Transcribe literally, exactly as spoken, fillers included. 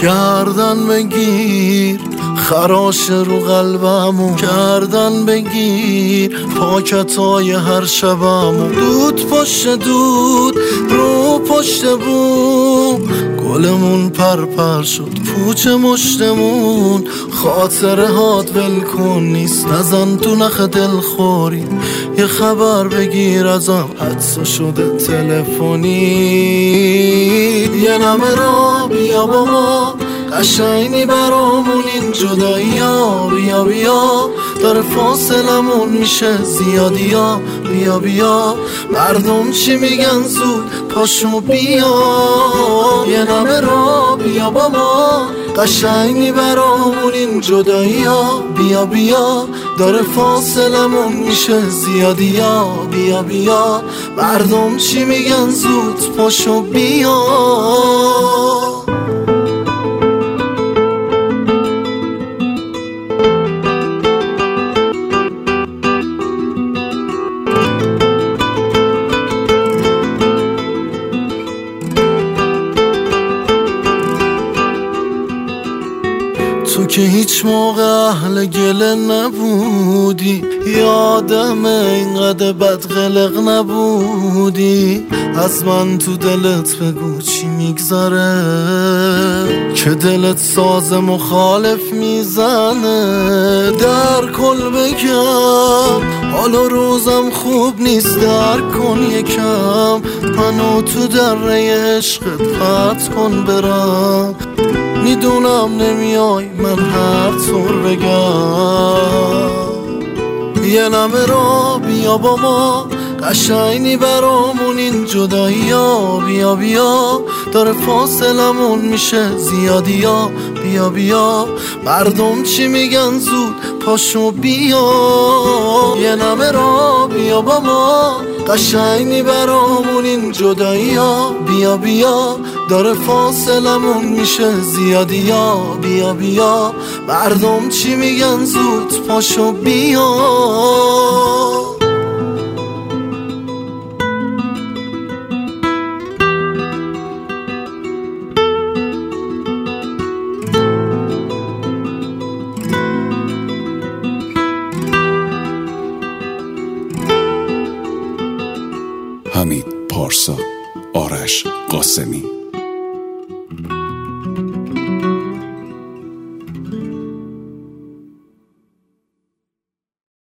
گردن بگیر خراش رو قلبمو، گردن بگیر پاکتای هر شبمو. دود پشت دود رو پشت بوم، گلمون پرپر شد پوچ مشتمون. خاطره هات ول کن نیست، نزن تو نخ دلخوری. یه خبر بگیر ازم حدس شده تلفنی. یه نمه را بیا با ما، قشنگی برامون این جدایی ها. بیا بیا داره فاصلمون میشه زیادی ها. بیا بیا مردم چی میگن زود پاشو بیا. یه نمه را بیا با ما، قشنگی برامون این جدایی ها. بیا بیا داره فاصلمون میشه زیادی ها. بیا بیا مردم چی میگن زود پاشو بیا. تو که هیچ موقع اهل گله نبودی، یادم اینقدر بدقلق نبودی. از من تو دلت بگو چی میگذره، که دلت ساز مخالف میزنه. در کل بگم حالا روزم خوب نیست، در کن یکم منو تو دره عشقت پرت کن برم. میدونم نمیای من هر طور بگم. یه نمه را بیا با ما، قشنگی برامون این جدایی ها. بیا بیا داره فاصلمون میشه زیادی ها. بیا بیا مردم چی میگن زود پاشو بیا. یه نمه را بیا با ما، قشنگی برامون این جدایی ها. بیا بیا داره فاصلمون میشه زیادی ها. بیا بیا مردم چی میگن زود پاشو بیا. حمید پارسا، آرش قاسمی.